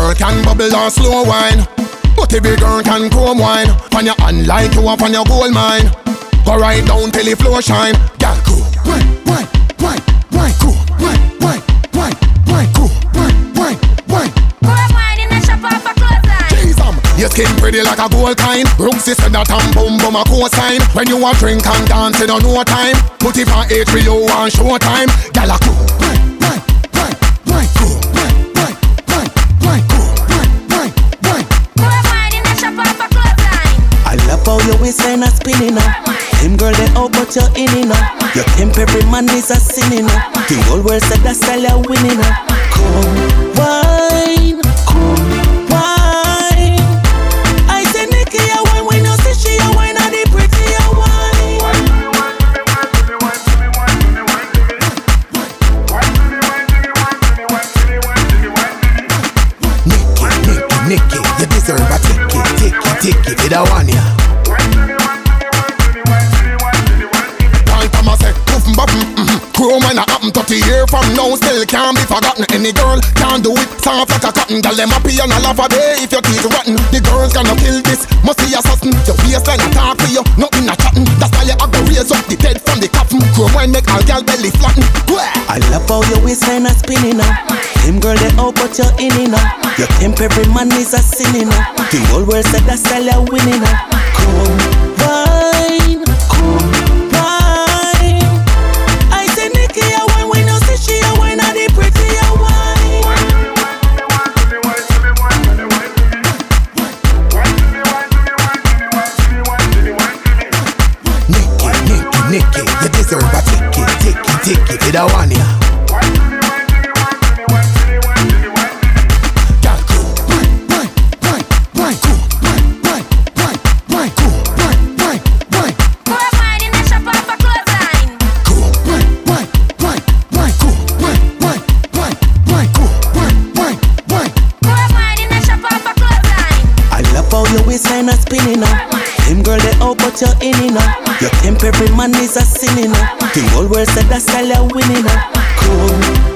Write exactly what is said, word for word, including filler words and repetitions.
girl can bubble or slow wine, but every girl can chrome wine. On your hand like you up on your gold mine. Go right down till the floor shine. Girl, cool. Wine, wine, wine, wine, cool. Wine, wine, wine, wine, cool. Wine, wine, wine. Pour wine in the shop off a clothesline. Jeez, um, your skin pretty like a gold kind. Rooksy said that I'm boom boom a cosign. When you a drink and dance in no time, put it on H B O and showtime. Girl, a cool. Wine, wine, wine, wine, cool. Wine, wine, wine, wine, cool. Wine, wine, wine. Pour wine in the shop off a clothesline. I love how your waistline a spinning up. Them girl they out but you're in it now. Your temp every man is a sinning now. The whole world said that style you're winning now. Come wine, come wine. I say Nikki a wine when you see she a wine and the pretty a wine. Nikki, Nikki, Nikki, you deserve a ticket, ticket, ticket, it a one ya. Chrome when I happen thirty years from now still can't be forgotten. Any girl can do it, soft like a cotton. Girl them happy and I laugh a day if your teeth rotten. The girls gonna kill this, must be assassin. Your waistline a talk to you, nothing a chatting. That's why you have to raise up the dead from the coffin. Chrome when make all girl belly flatten. I love how your waistline a spinning now. Them girl they out but you're in it now. Your temp every man is a sinning now. The whole world said that style you're winning now. Come wine, come wine. I say Nikki a wine when you see she a wine and the pretty a wine. Nikki, Nikki, Nikki, you deserve a ticket, ticket, ticket, it a one ya. Waistline a spinning now. Them girl they out but you're in it now. Your temp every man is a sinning now. The whole world said that style you're winning now. Come